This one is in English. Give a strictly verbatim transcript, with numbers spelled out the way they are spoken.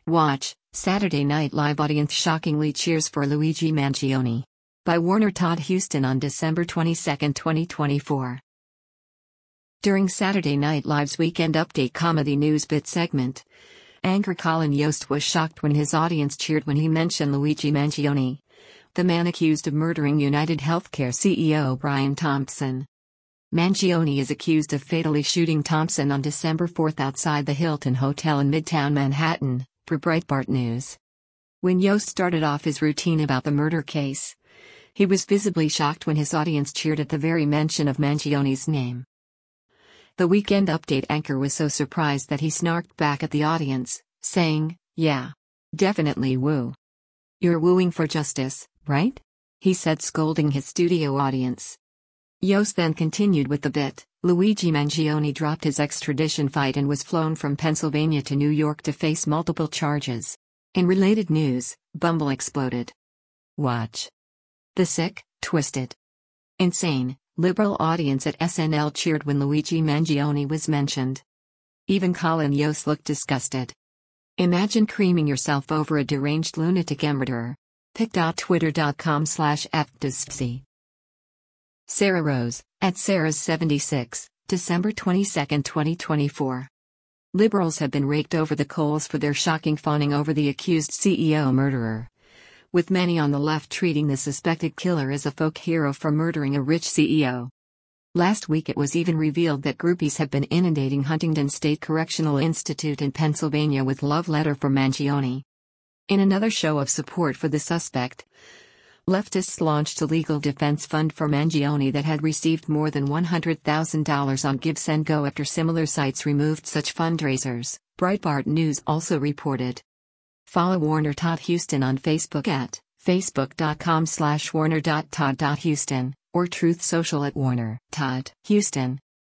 Watch, Saturday Night Live audience shockingly cheers for Luigi Mangione. By Warner Todd Huston on December twenty-second, twenty twenty-four. During Saturday Night Live's Weekend Update comedy news bit segment, anchor Colin Yost was shocked when his audience cheered when he mentioned Luigi Mangione, the man accused of murdering United Healthcare C E O Brian Thompson. Mangione is accused of fatally shooting Thompson on December fourth outside the Hilton Hotel in Midtown Manhattan, per Breitbart News. When Yost started off his routine about the murder case, he was visibly shocked when his audience cheered at the very mention of Mangione's name. The Weekend Update anchor was so surprised that he snarked back at the audience, saying, "Yeah. Definitely woo. You're wooing for justice, right?" he said, scolding his studio audience. Yost then continued with the bit. Luigi Mangione dropped his extradition fight and was flown from Pennsylvania to New York to face multiple charges. In related news, Bumble exploded. Watch. The sick, twisted, insane, liberal audience at S N L cheered when Luigi Mangione was mentioned. Even Colin Yost looked disgusted. Imagine creaming yourself over a deranged lunatic murderer. pic.twitter.com slash fdspc. Sarah Rose, at Sarah's seventy-six, December twenty-second, twenty twenty-four. Liberals have been raked over the coals for their shocking fawning over the accused C E O murderer, with many on the left treating the suspected killer as a folk hero for murdering a rich C E O. Last week it was even revealed that groupies have been inundating Huntington State Correctional Institute in Pennsylvania with love letter for Mangione. In another show of support for the suspect, leftists launched a legal defense fund for Mangione that had received more than one hundred thousand dollars on GiveSendGo after similar sites removed such fundraisers, Breitbart News also reported. Follow Warner Todd Huston on Facebook at facebook.com slash warner.todd.huston or Truth Social at Warner Todd Huston.